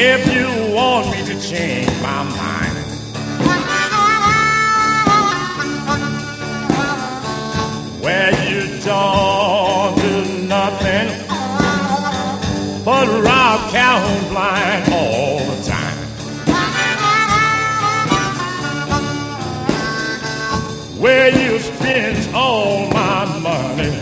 If you want me to change my mind, well, you don't do nothing but rob Calhoun blind all the time. Where you spend all my money